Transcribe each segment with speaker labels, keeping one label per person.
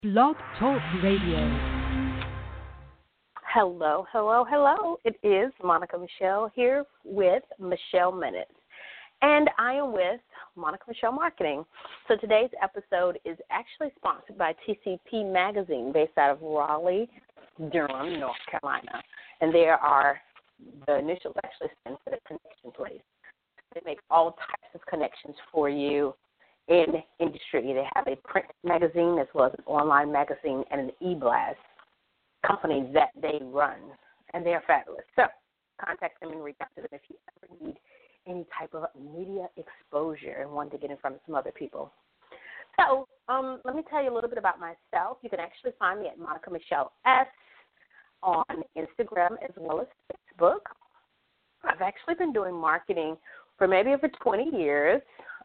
Speaker 1: Blog Talk Radio.
Speaker 2: Hello, hello, hello. It is Monica Michelle here with Michelle Minutes. And I am with Monica Michelle Marketing. So today's episode is actually sponsored by TCP Magazine based out of Raleigh, Durham, North Carolina. And the initials actually stand for the connection place. They make all types of connections for you in industry. They have a print magazine as well as an online magazine and an e-blast company that they run, and they are fabulous. So contact them and reach out to them if you ever need any type of media exposure and want to get in front of some other people. So let me tell you a little bit about myself. You can actually find me at Monica Michelle S on Instagram as well as Facebook. I've actually been doing marketing for maybe over 20 years.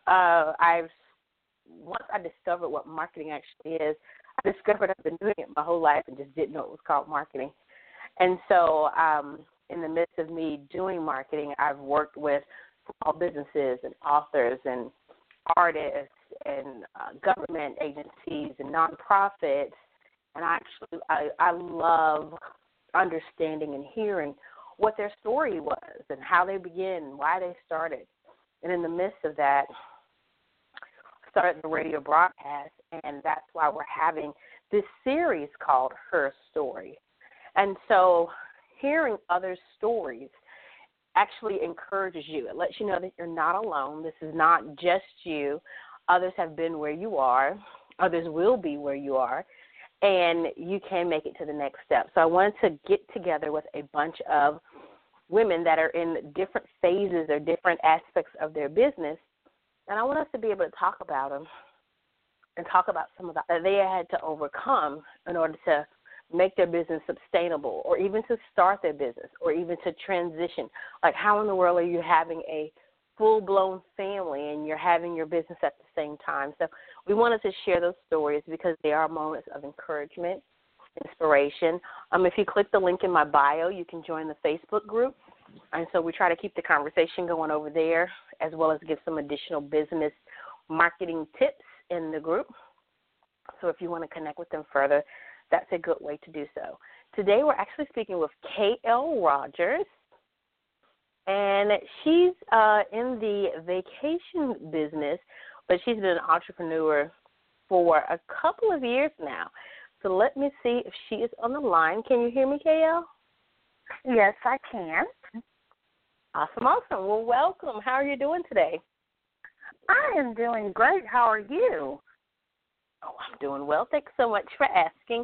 Speaker 2: Once I discovered what marketing actually is, I discovered I've been doing it my whole life and just didn't know it was called marketing. And so in the midst of me doing marketing, I've worked with small businesses and authors and artists and government agencies and nonprofits. And I love understanding and hearing what their story was and how they began, why they started. And in the midst of that, started the radio broadcast, and that's why we're having this series called Her Story. And so hearing other stories actually encourages you. It lets you know that you're not alone. This is not just you. Others have been where you are. Others will be where you are, and you can make it to the next step. So I wanted to get together with a bunch of women that are in different phases or different aspects of their business, and I want us to be able to talk about them and talk about some of that they had to overcome in order to make their business sustainable, or even to start their business, or even to transition. Like, how in the world are you having a full-blown family and you're having your business at the same time? So we wanted to share those stories because they are moments of encouragement, inspiration. If you click the link in my bio, you can join the Facebook group. And so we try to keep the conversation going over there, as well as give some additional business marketing tips in the group. So if you want to connect with them further, that's a good way to do so. Today we're actually speaking with KL Rogers, and she's in the vacation business, but she's been an entrepreneur for a couple of years now. So let me see if she is on the line. Can you hear me, KL?
Speaker 3: Yes, I can.
Speaker 2: Awesome, awesome. Well, welcome. How are you doing today?
Speaker 3: I am doing great. How are you?
Speaker 2: Oh, I'm doing well. Thanks so much for asking.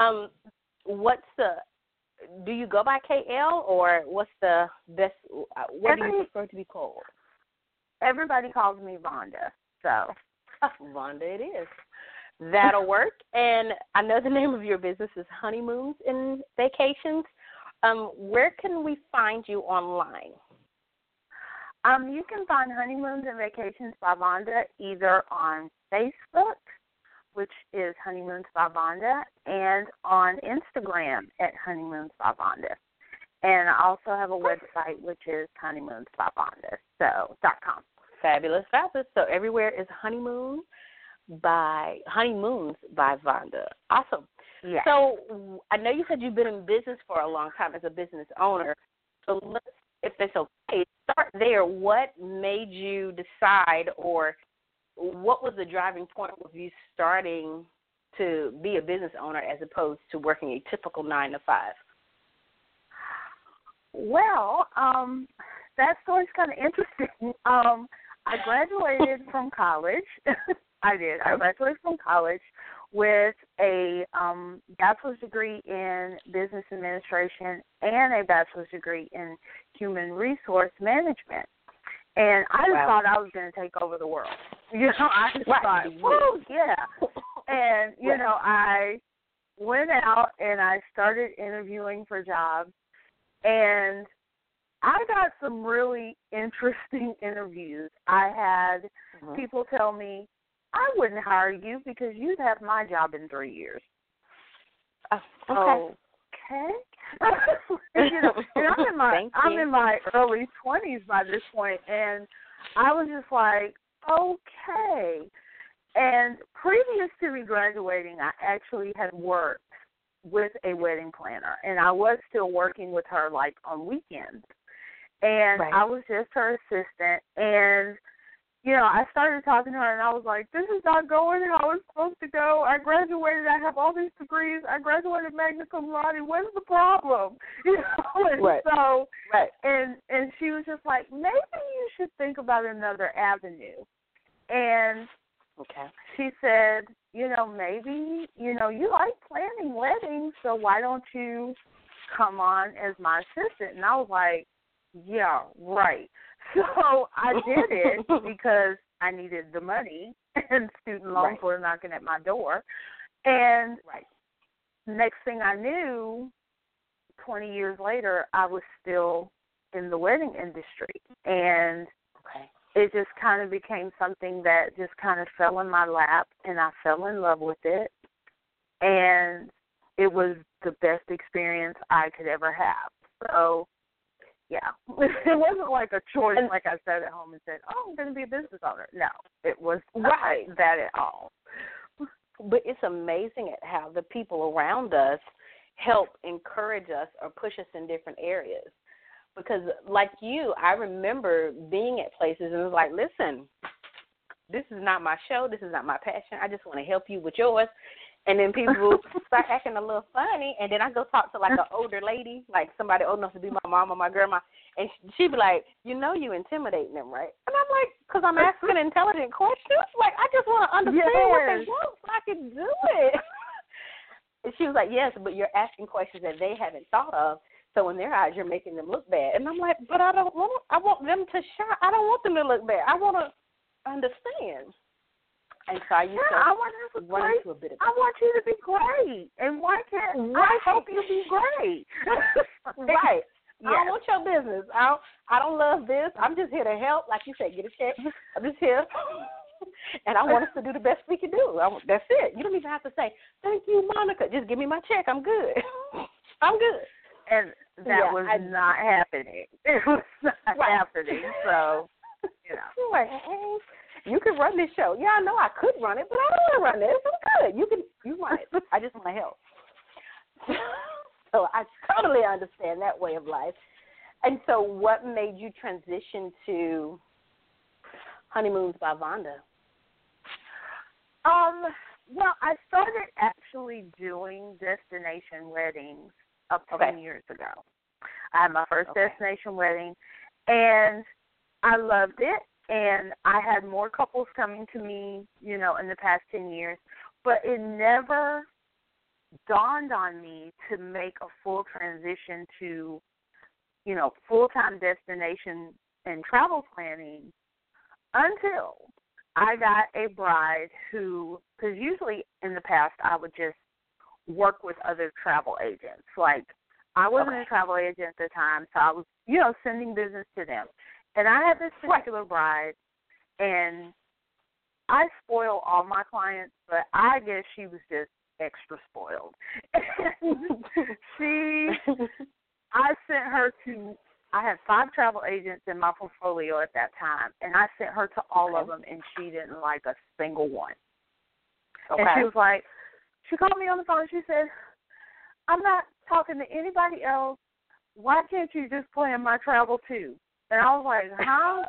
Speaker 2: Do you go by KL, or what's the best, what do you prefer to be called?
Speaker 3: Everybody calls me Vonda, so.
Speaker 2: Vonda it is. That'll work. And I know the name of your business is Honeymoons and Vacations. Where can we find you online?
Speaker 3: You can find Honeymoons and Vacations by Vonda either on Facebook, which is Honeymoons by Vonda, and on Instagram at Honeymoons by Vonda. And I also have a website, which is honeymoonsbyvonda.com.
Speaker 2: Fabulous, fabulous. So everywhere is Honeymoons by Vonda. Awesome.
Speaker 3: Yes.
Speaker 2: So I know you said you've been in business for a long time as a business owner. So let's, if it's okay, start there. What made you decide, or what was the driving point of you starting to be a business owner as opposed to working a typical 9 to 5?
Speaker 3: Well, that story's kind of interesting. I graduated from college. I did. I graduated from college with a bachelor's degree in business administration and a bachelor's degree in human resource management. And I just thought I was going to take over the world. You know, I just thought, woo, yeah. And, you know, I went out and I started interviewing for jobs, and I got some really interesting interviews. I had people tell me, I wouldn't hire you because you'd have my job in 3 years.
Speaker 2: Okay.
Speaker 3: You know, and I'm in my early 20s by this point, and I was just like, okay. And previous to me graduating, I actually had worked with a wedding planner, and I was still working with her, like, on weekends. And
Speaker 2: right.
Speaker 3: I was just her assistant, and, you know, I started talking to her, and I was like, this is not going how it's supposed to go. I graduated. I have all these degrees. I graduated magna cum laude. What's the problem? You know, and
Speaker 2: right.
Speaker 3: so,
Speaker 2: right.
Speaker 3: and she was just like, maybe you should think about another avenue. And
Speaker 2: okay.
Speaker 3: she said, you know, maybe, you know, you like planning weddings, so why don't you come on as my assistant? And I was like, yeah, right. So I did it because I needed the money, and student loans
Speaker 2: right.
Speaker 3: were knocking at my door. And
Speaker 2: right.
Speaker 3: next thing I knew, 20 years later, I was still in the wedding industry. And
Speaker 2: okay.
Speaker 3: it just kind of became something that just kind of fell in my lap, and I fell in love with it. And it was the best experience I could ever have. So, yeah, it wasn't like a choice, like I sat at home and said, oh, I'm going to be a business owner. No, it was not that at all.
Speaker 2: But it's amazing at how the people around us help encourage us or push us in different areas. Because like you, I remember being at places and it was like, listen, this is not my show. This is not my passion. I just want to help you with yours. And then people start acting a little funny, and then I go talk to, like, an older lady, like somebody old enough to be my mom or my grandma, and she'd be like, you know you intimidating them, right? And I'm like, because I'm asking intelligent questions? Like, I just want to understand what they want so I can do it. And she was like, yes, but you're asking questions that they haven't thought of, so in their eyes you're making them look bad. And I'm like, but I want them to shine. I don't want them to look bad. I want to understand. And so I used to run into a bit of that.
Speaker 3: I want you to be great. And why can't I help you be great?
Speaker 2: right.
Speaker 3: Yes.
Speaker 2: I don't want your business. I don't love this. I'm just here to help. Like you said, get a check. I'm just here. And I want us to do the best we can do. That's it. You don't even have to say, thank you, Monica. Just give me my check. I'm good. I'm good.
Speaker 3: And that was not happening. It was not happening. So, you know.
Speaker 2: Like, hey, you can run this show. Yeah, I know I could run it, but I don't want to run it. I'm good. You run it. I just want to help. So I totally understand that way of life. And so what made you transition to Honeymoons by Vonda?
Speaker 3: Well, I started actually doing destination weddings up to 10 years ago. I had my first destination wedding, and I loved it. And I had more couples coming to me, you know, in the past 10 years. But it never dawned on me to make a full transition to, you know, full-time destination and travel planning until I got a bride who, because usually in the past I would just work with other travel agents. Like, I wasn't a travel agent at the time, so I was, you know, sending business to them. And I had this particular bride, and I spoil all my clients, but I guess she was just extra spoiled. I sent her to, I had 5 travel agents in my portfolio at that time, and I sent her to all of them, and she didn't like a single one. And she was like, she called me on the phone, and she said, I'm not talking to anybody else. Why can't you just plan my travel too? And I was like, huh?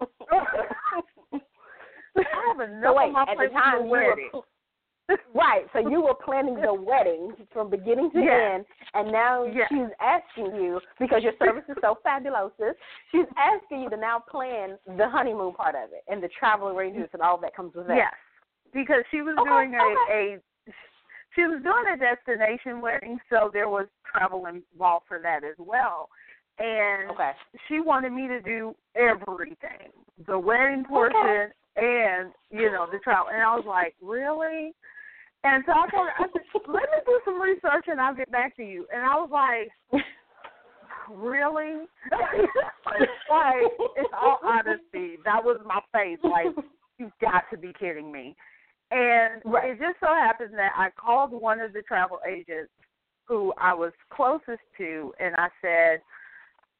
Speaker 3: I have enough on my plate for the wedding.
Speaker 2: Right, so you were planning the wedding from beginning to end, and now she's asking you, because your service is so fabulous, she's asking you to now plan the honeymoon part of it and the travel arrangements and all that comes with that.
Speaker 3: Yes, because she was doing she was doing a destination wedding, so there was travel involved for that as well. And she wanted me to do everything, the wedding portion and, you know, the travel. And I was like, really? And so I told her, I said, let me do some research and I'll get back to you. And I was like, really? Like, in all honesty, that was my face. Like, you've got to be kidding me. And it just so happened that I called one of the travel agents who I was closest to, and I said,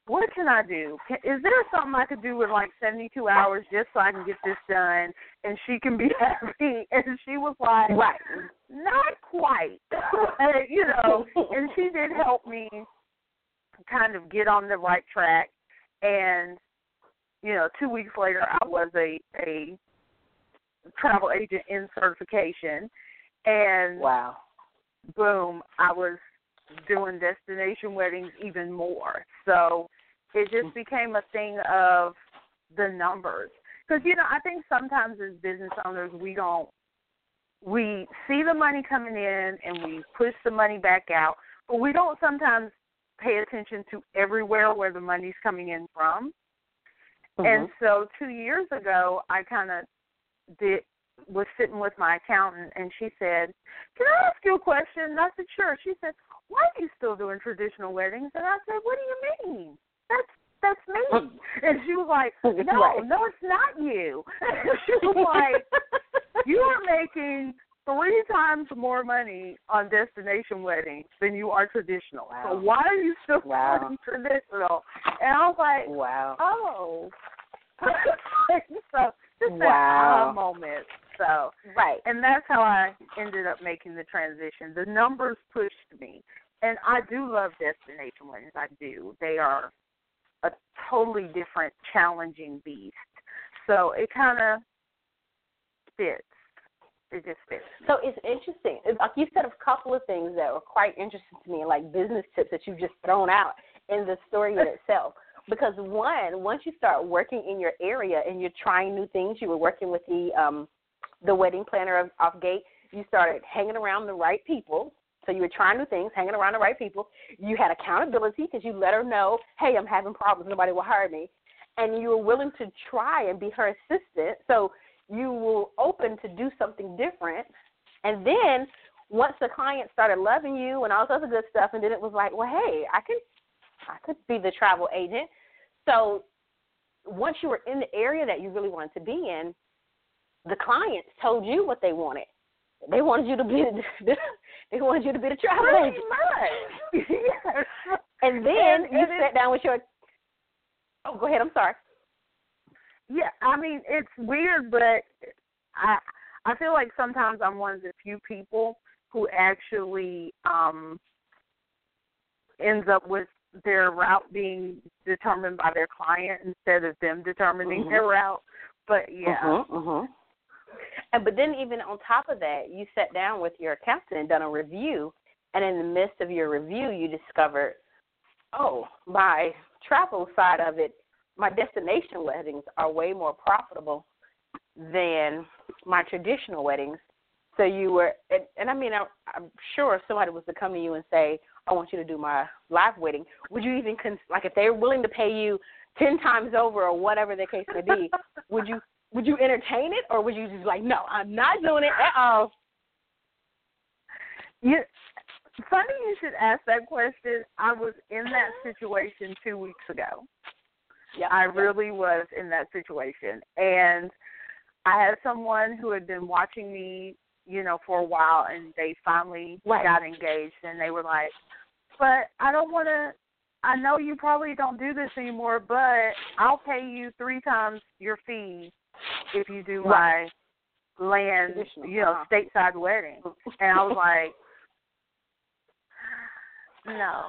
Speaker 3: what can I do? Is there something I could do with like 72 hours just so I can get this done and she can be happy? And she was like,
Speaker 2: right.
Speaker 3: Not quite, you know. And she did help me kind of get on the right track. And, you know, 2 weeks later, I was a travel agent in certification. And
Speaker 2: wow,
Speaker 3: boom, I was doing destination weddings even more. So it just became a thing of the numbers. Because, you know, I think sometimes as business owners, we see the money coming in and we push the money back out, but we don't sometimes pay attention to everywhere where the money's coming in from. And so 2 years ago, I kind of was sitting with my accountant, and she said, can I ask you a question? And I said, sure. She said, why are you still doing traditional weddings? And I said, what do you mean? That's me. And she was like, no, it's not you. And she was like, you are making 3 times more money on destination weddings than you are traditional.
Speaker 2: Wow.
Speaker 3: So why are you still doing traditional? And I was like,
Speaker 2: wow.
Speaker 3: Oh. So just that aha moment. So
Speaker 2: right.
Speaker 3: And that's how I ended up making the transition. The numbers pushed me. And I do love destination weddings. I do. They are a totally different, challenging beast. So it kind of fits. It just fits.
Speaker 2: So it's interesting. Like you said, a couple of things that were quite interesting to me, like business tips that you've just thrown out in the story in itself. Because one, once you start working in your area and you're trying new things, you were working with the wedding planner off Gate. You started hanging around the right people. So you were trying new things, hanging around the right people. You had accountability because you let her know, hey, I'm having problems. Nobody will hire me. And you were willing to try and be her assistant. So you were open to do something different. And then once the client started loving you and all this other good stuff, and then it was like, well, hey, I could be the travel agent. So once you were in the area that you really wanted to be in, the clients told you what they wanted. They wanted you to be the travel agent.
Speaker 3: Yes.
Speaker 2: And then you sat down with your. Oh, go ahead. I'm sorry.
Speaker 3: Yeah, I mean it's weird, but I feel like sometimes I'm one of the few people who actually ends up with their route being determined by their client instead of them determining their route. But yeah.
Speaker 2: But then even on top of that, you sat down with your accountant and done a review, and in the midst of your review, you discovered, oh, my travel side of it, my destination weddings are way more profitable than my traditional weddings. So you were, and I mean, I'm sure if somebody was to come to you and say, I want you to do my live wedding, would you even, like if they were willing to pay you 10 times over or whatever the case may be, would you entertain it, or would you just like, no, I'm not doing it at all?
Speaker 3: Yeah, funny you should ask that question. I was in that situation 2 weeks ago.
Speaker 2: Yeah,
Speaker 3: I really was in that situation. And I had someone who had been watching me, you know, for a while, and they finally got engaged, and they were like, but I don't want to, I know you probably don't do this anymore, but I'll pay you 3 times your fee if you do my land, you know, stateside wedding. And I was like, no.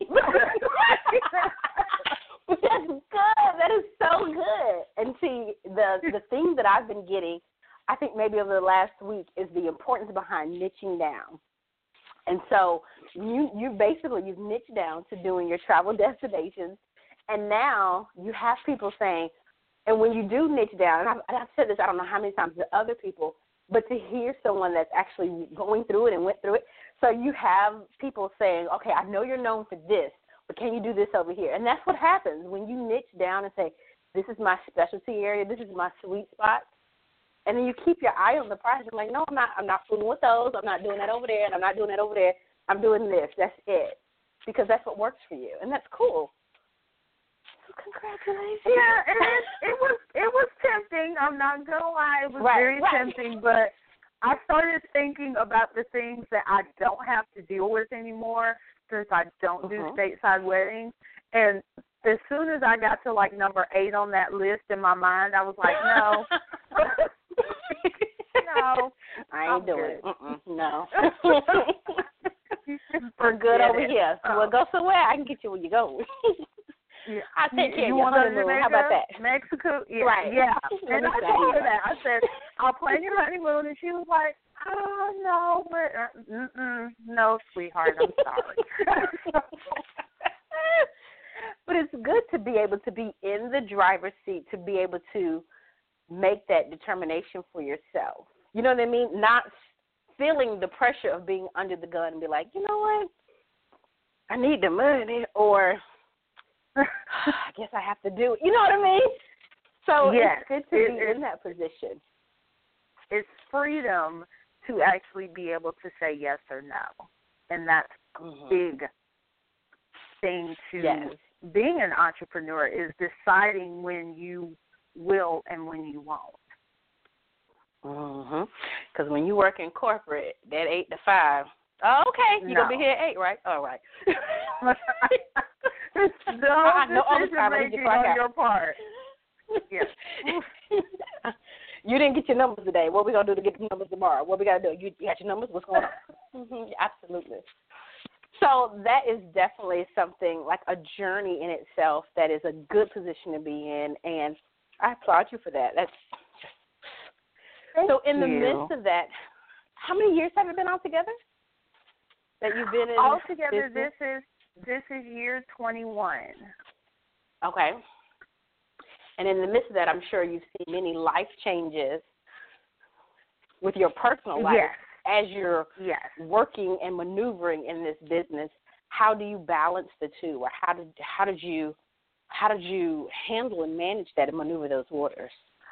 Speaker 2: But that's good. That is so good. And see, the thing that I've been getting, I think maybe over the last week, is the importance behind niching down. And so you've niched down to doing your travel destinations, and now you have people saying, and when you do niche down, and I've said this I don't know how many times to other people, but to hear someone that's actually going through it and went through it, so you have people saying, okay, I know you're known for this, but can you do this over here? And that's what happens when you niche down and say, this is my specialty area, this is my sweet spot, and then you keep your eye on the prize. You're like, no, I'm not fooling with those. I'm not doing that over there, and I'm not doing that over there. I'm doing this. That's it, because that's what works for you, and that's cool. So congratulations.
Speaker 3: Yeah, and it was tempting. I'm not gonna lie, it was very tempting, but I started thinking about the things that I don't have to deal with anymore since I don't do stateside weddings. And as soon as I got to like number 8 on that list in my mind, I was like, no. No.
Speaker 2: I ain't doing it. No.
Speaker 3: We're
Speaker 2: good over here. Well, go somewhere. I can get you where you go.
Speaker 3: Yeah.
Speaker 2: I'll take care of
Speaker 3: you
Speaker 2: your
Speaker 3: want
Speaker 2: honeymoon. How about that?
Speaker 3: Mexico? Yeah.
Speaker 2: Right.
Speaker 3: Yeah. And I told her that. I said, I'll plan your honeymoon. And she was like, oh, no. But, no, sweetheart, I'm sorry.
Speaker 2: But it's good to be able to be in the driver's seat, to be able to make that determination for yourself. You know what I mean? Not feeling the pressure of being under the gun and be like, you know what? I need the money, or I guess I have to do it. You know what I mean? So
Speaker 3: yes,
Speaker 2: it's good to be in that position.
Speaker 3: It's freedom to actually be able to say yes or no. And that's a big thing to being an entrepreneur, is deciding when you will and when you won't.
Speaker 2: Because when you work in corporate, that 8 to 5, oh, okay, you're going to be here at 8, right? All right.
Speaker 3: No decision-making on your part. Yes.
Speaker 2: You didn't get your numbers today. What are we going to do to get the numbers tomorrow? What we got to do? You got your numbers? What's going on? Absolutely. So that is definitely something, like a journey in itself, that is a good position to be in, and I applaud you for that. So in the midst of that, how many years have you been all together that you've been in?
Speaker 3: Altogether, this is year 21.
Speaker 2: Okay. And in the midst of that, I'm sure you've seen many life changes with your personal life.
Speaker 3: Yes.
Speaker 2: As you're working and maneuvering in this business. How do you balance the two, or how did you handle and manage that and maneuver those waters?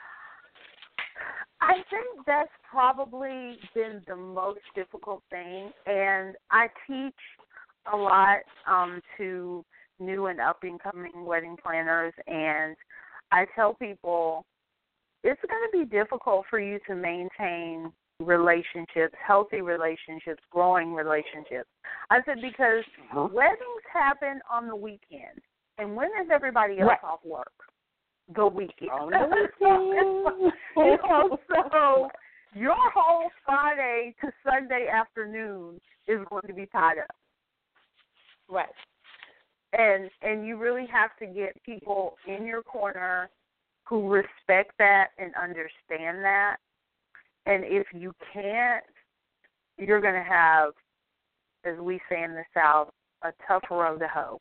Speaker 3: I think that's probably been the most difficult thing, and I teach a lot to new and up-and-coming wedding planners, and I tell people it's going to be difficult for you to maintain relationships, healthy relationships, growing relationships. I said, because weddings happen on the weekend, and when is everybody else off work? The weekend.
Speaker 2: On the weekend.
Speaker 3: So your whole Friday to Sunday afternoon is going to be tied up.
Speaker 2: Right.
Speaker 3: And you really have to get people in your corner who respect that and understand that. And if you can't, you're going to have, as we say in the South, a tough road to hoe.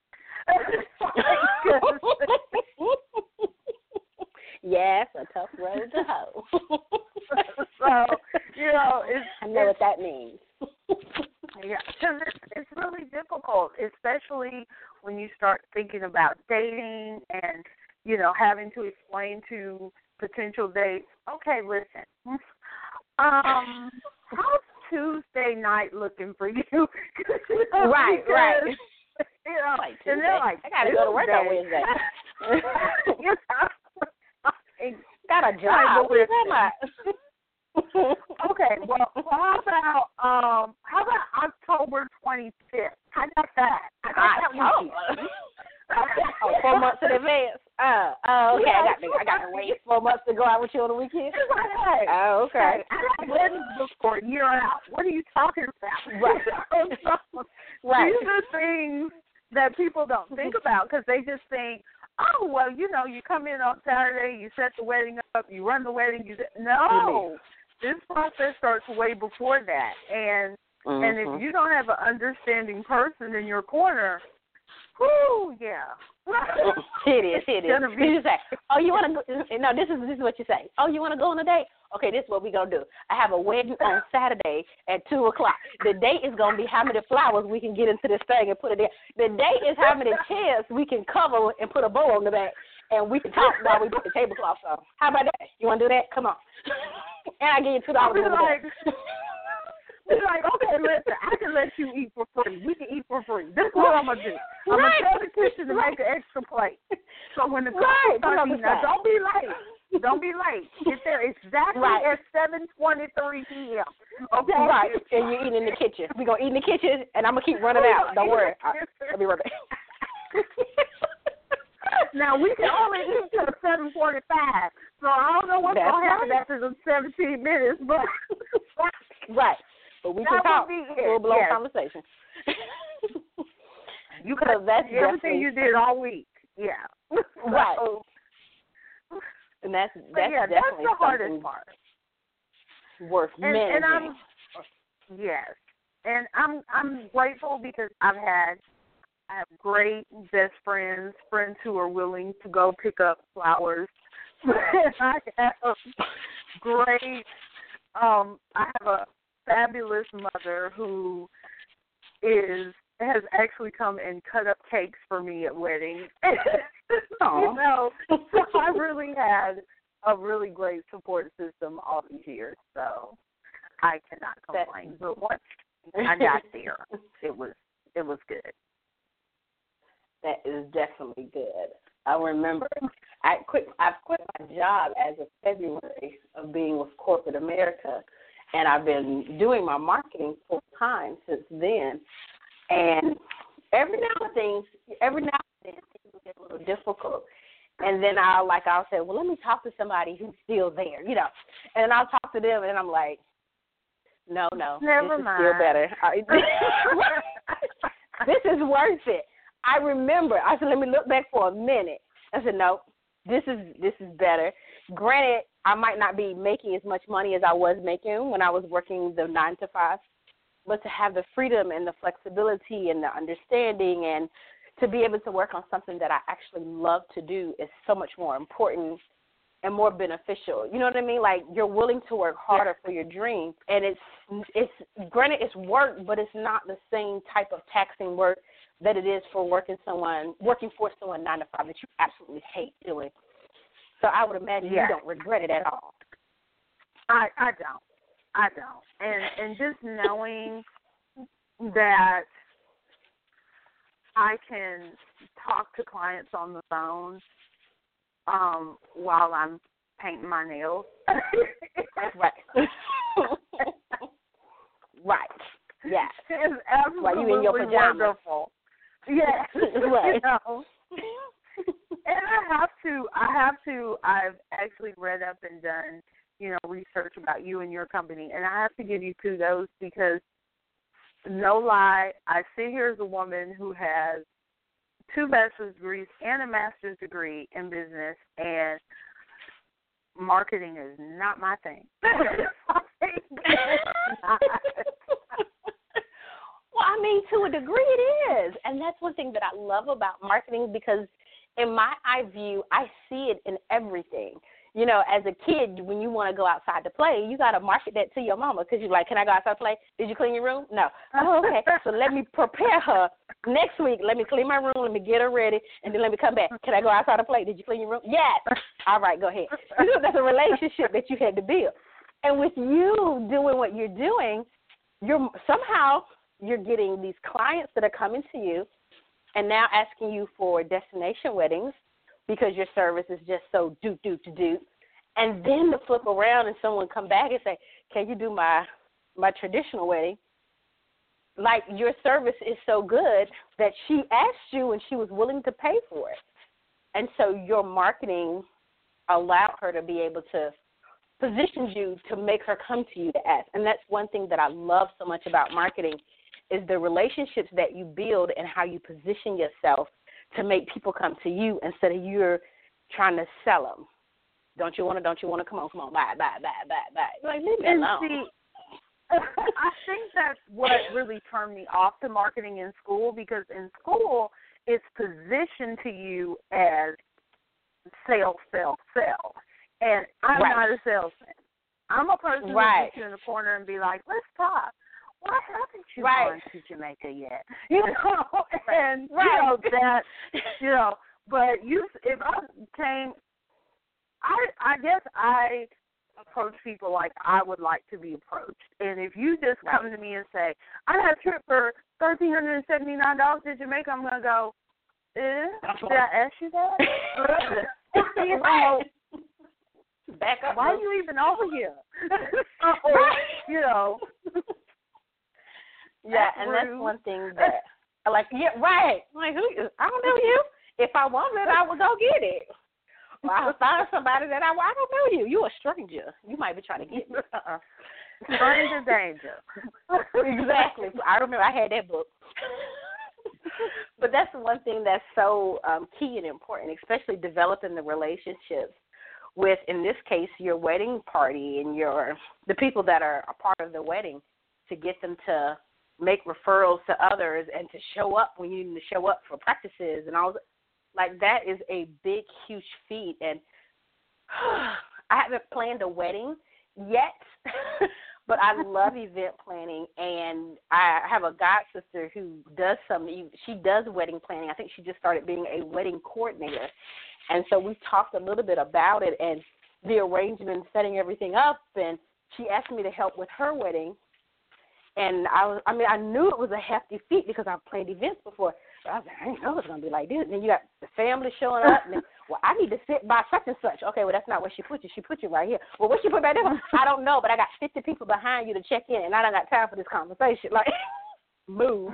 Speaker 2: Yes, a tough road to hoe.
Speaker 3: So, you know,
Speaker 2: I know what that means.
Speaker 3: Yeah, because it's really difficult, especially when you start thinking about dating and, you know, having to explain to potential dates, okay, listen, how's Tuesday night looking for you?
Speaker 2: Right.
Speaker 3: You know,
Speaker 2: like
Speaker 3: and they're like,
Speaker 2: I got to go to work on Wednesday.
Speaker 3: You know?
Speaker 2: Got a job. What is that?
Speaker 3: Okay, well, how about October 25th? I got that. I got that weekend.
Speaker 2: 4 months in advance. Okay. I got to wait 4 months to go out with you on the weekend.
Speaker 3: Right.
Speaker 2: Oh, okay.
Speaker 3: I got weddings booked for a year out. What are you talking about?
Speaker 2: Right.
Speaker 3: Right. These are things that people don't think about because they just think, oh, well, you know, you come in on Saturday, you set the wedding up, you run the wedding. No, this process starts way before that. And if you don't have an understanding person in your corner, whoo, yeah.
Speaker 2: It is. You say, oh, you want to go? No, this is what you say. Oh, you want to go on a date? Okay, this is what we're going to do. I have a wedding on Saturday at 2 o'clock. The date is going to be how many flowers we can get into this thing and put it there. The date is how many chairs we can cover and put a bow on the back, and we can talk while we put the tablecloth on. How about that? You want to do that? Come on. And I give you $2 for
Speaker 3: It's like, okay, listen, I can let you eat for free. We can eat for free. This is what I'm going to do. I'm going to tell the kitchen to make an extra plate. So when the couple starts eating, now don't be late. Don't be late. Get there exactly at 7:23 p.m. Okay?
Speaker 2: Right. And you eat in the kitchen. We're going to eat in the kitchen, and I'm going to keep running out. Don't worry. I'll be right back.
Speaker 3: Now, we can only eat till 7:45, so I don't know what's going to happen after the 17 minutes, but
Speaker 2: right. But we can talk full-blown conversation.
Speaker 3: You could have everything you did all week. Yeah.
Speaker 2: Right. And that's definitely
Speaker 3: the hardest part.
Speaker 2: Worth managing.
Speaker 3: Yes. And I'm grateful because I have great best friends who are willing to go pick up flowers. I have great I have a fabulous mother who has actually come and cut up cakes for me at weddings. You know, so I really had a really great support system all these years. So I cannot complain. But once I got there, it was good.
Speaker 2: That is definitely good. I remember I've quit my job as of February of being with corporate America, and I've been doing my marketing full time since then. And every now and then things will get a little difficult. And then I'll say, well, let me talk to somebody who's still there, you know. And I'll talk to them, and I'm like, no,
Speaker 3: never
Speaker 2: this
Speaker 3: mind.
Speaker 2: is still better. This is worth it. I remember. I said, let me look back for a minute. I said, no, this is better. Granted, I might not be making as much money as I was making when I was working the 9 to 5, but to have the freedom and the flexibility and the understanding and to be able to work on something that I actually love to do is so much more important and more beneficial. You know what I mean? Like, you're willing to work harder for your dream, and it's granted it's work, but it's not the same type of taxing work that it is for working for someone 9 to 5 that you absolutely hate doing. So I would imagine you don't regret it at all.
Speaker 3: I don't. And just knowing that I can talk to clients on the phone while I'm painting my nails.
Speaker 2: Right. Right. Yeah.
Speaker 3: It's absolutely
Speaker 2: while you in your pajamas.
Speaker 3: Wonderful. Yes.
Speaker 2: Right.
Speaker 3: You know? And I've actually read up and done, research about you and your company, and I have to give you kudos because, no lie, I sit here as a woman who has 2 bachelor's degrees and a master's degree in business, and marketing is not my thing.
Speaker 2: Well, I mean, to a degree it is, and that's one thing that I love about marketing because in my eye view, I see it in everything. You know, as a kid, when you want to go outside to play, you got to market that to your mama because you're like, can I go outside to play? Did you clean your room? No. Oh, okay. So let me prepare her next week. Let me clean my room. Let me get her ready, and then let me come back. Can I go outside to play? Did you clean your room? Yes. All right, go ahead. You know, that's a relationship that you had to build. And with you doing what you're doing, you're getting these clients that are coming to you and now asking you for destination weddings because your service is just so do. And then to flip around and someone come back and say, can you do my traditional wedding? Like, your service is so good that she asked you and she was willing to pay for it. And so your marketing allowed her to be able to position you to make her come to you to ask. And that's one thing that I love so much about marketing is the relationships that you build and how you position yourself to make people come to you instead of you're trying to sell them. Don't you want to? Come on, buy. Like, leave me alone.
Speaker 3: See, I think that's what really turned me off to marketing in school, because in school it's positioned to you as sell. And I'm not a salesman. I'm a person who gets you in the corner and be like, let's talk. Why haven't you gone to Jamaica yet? You know, and but if I came, I guess I approach people like I would like to be approached. And if you just come to me and say, I got a trip for $1,379 to Jamaica, I'm gonna go, did I ask you that? You know,
Speaker 2: back up.
Speaker 3: Why are you even over here? You know.
Speaker 2: Yeah, and that's one thing that, like, yeah, right. Like, I don't know you. If I want it, I will go get it. Or I'll find somebody that I don't know you. You're a stranger. You might be trying to get me.
Speaker 3: Stranger danger.
Speaker 2: Exactly. I remember I had that book. But that's the one thing that's so key and important, especially developing the relationships with, in this case, your wedding party and the people that are a part of the wedding, to get them to make referrals to others and to show up when you need to show up for practices and all. Like, that is a big, huge feat. And I haven't planned a wedding yet, but I love event planning. And I have a god sister who does she does wedding planning. I think she just started being a wedding coordinator. And so we talked a little bit about it and the arrangement, setting everything up. And she asked me to help with her wedding. And I knew it was a hefty feat because I've planned events before. But I was like, I didn't know it was going to be like this. And then you got the family showing up. And then, well, I need to sit by such and such. Okay, well, that's not where she put you. She put you right here. Well, where she put back there? I don't know, but I got 50 people behind you to check in, and I don't got time for this conversation. Like, move.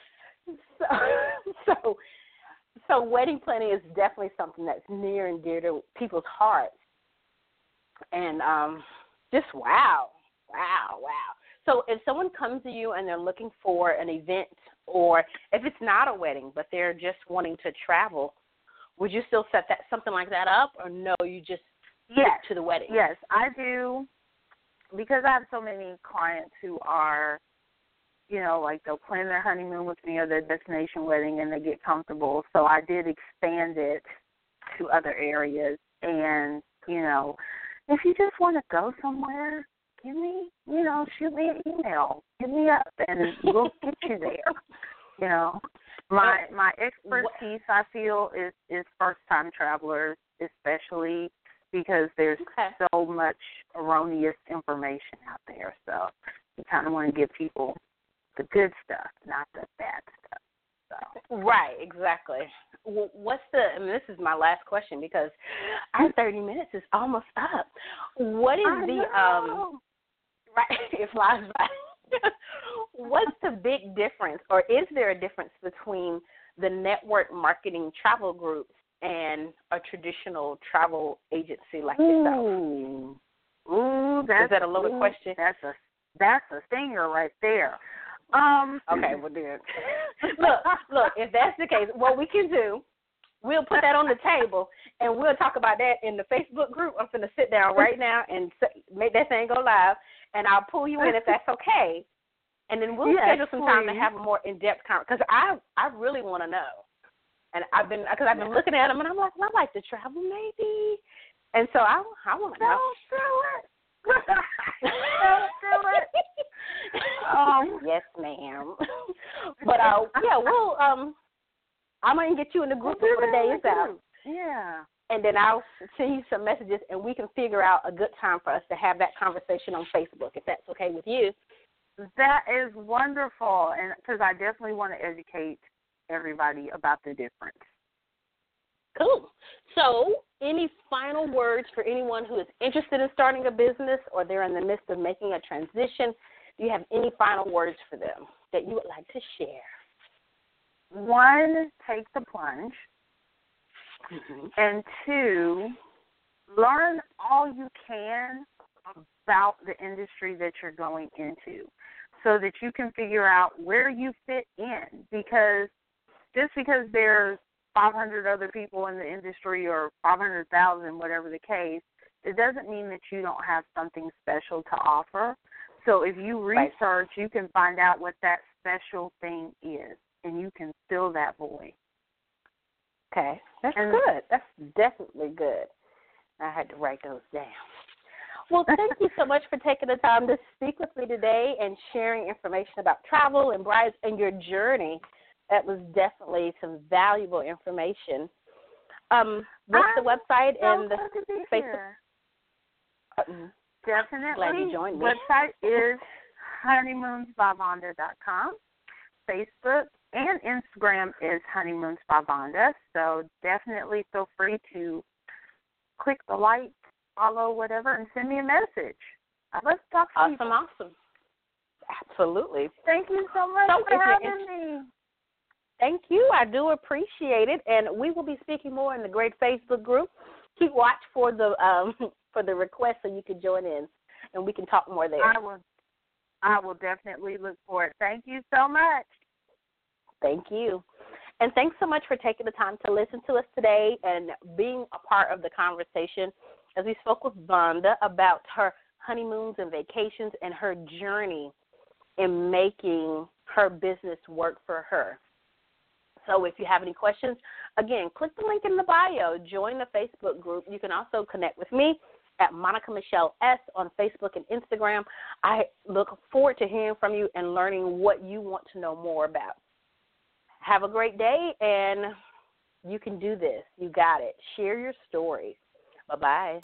Speaker 2: So wedding planning is definitely something that's near and dear to people's hearts. And just wow. So if someone comes to you and they're looking for an event, or if it's not a wedding but they're just wanting to travel, would you still set something like that up, or no, you just stick to the wedding?
Speaker 3: Yes, I do, because I have so many clients who are, like they'll plan their honeymoon with me or their destination wedding and they get comfortable. So I did expand it to other areas. And, if you just want to go somewhere, shoot me an email. Hit me up, and we'll get you there. My expertise, I feel, is first-time travelers, especially because there's so much erroneous information out there. So you kind of want to give people the good stuff, not the bad stuff. So.
Speaker 2: Right, exactly. Well, this is my last question because our 30 minutes is almost up. What is right, it flies by. What's the big difference, or is there a difference between the network marketing travel groups and a traditional travel agency like yourself?
Speaker 3: Is
Speaker 2: that a loaded question?
Speaker 3: That's a stinger right there.
Speaker 2: Okay, well then. Look, if that's the case, what we can do, we'll put that on the table, and we'll talk about that in the Facebook group. I'm going to sit down right now and make that thing go live, and I'll pull you in if that's okay. And then we'll schedule some time to have a more in-depth conversation, because I really want to know. And I've been looking at them, and I'm like, well, I'd like to travel maybe. And so I want to know.
Speaker 3: Don't do it.
Speaker 2: Yes, ma'am. But we'll I'm gonna get you in the group before the day is out.
Speaker 3: Yeah. And
Speaker 2: then I'll send you some messages, and we can figure out a good time for us to have that conversation on Facebook, if that's okay with you.
Speaker 3: That is wonderful, and because I definitely want to educate everybody about the difference.
Speaker 2: Cool. So, any final words for anyone who is interested in starting a business, or they're in the midst of making a transition? Do you have any final words for them that you would like to share?
Speaker 3: One, take the plunge.
Speaker 2: Mm-hmm.
Speaker 3: And two, learn all you can about the industry that you're going into so that you can figure out where you fit in. Because just because there's 500 other people in the industry or 500,000, whatever the case, it doesn't mean that you don't have something special to offer. So if you research, you can find out what that special thing is, and you can fill that void.
Speaker 2: Okay, that's good. That's definitely good. I had to write those down. Well, thank you so much for taking the time to speak with me today and sharing information about travel and brides and your journey. That was definitely some valuable information. What's the website and the Facebook?
Speaker 3: Definitely.
Speaker 2: Glad you joined me.
Speaker 3: Website is honeymoonsbyvonda.com. Facebook and Instagram is Honeymoons by Vonda. So definitely feel free to click the like, follow, whatever, and send me a message. I'd love to talk to you.
Speaker 2: Awesome. Absolutely.
Speaker 3: Thank you so much for having me.
Speaker 2: Thank you. I do appreciate it, and we will be speaking more in the great Facebook group. Keep watch for the request so you can join in, and we can talk more there.
Speaker 3: I will definitely look for it. Thank you so much.
Speaker 2: Thank you. And thanks so much for taking the time to listen to us today and being a part of the conversation as we spoke with Vonda about her honeymoons and vacations and her journey in making her business work for her. So if you have any questions, again, click the link in the bio. Join the Facebook group. You can also connect with me at Monica Michelle S. on Facebook and Instagram. I look forward to hearing from you and learning what you want to know more about. Have a great day, and you can do this. You got it. Share your story. Bye-bye.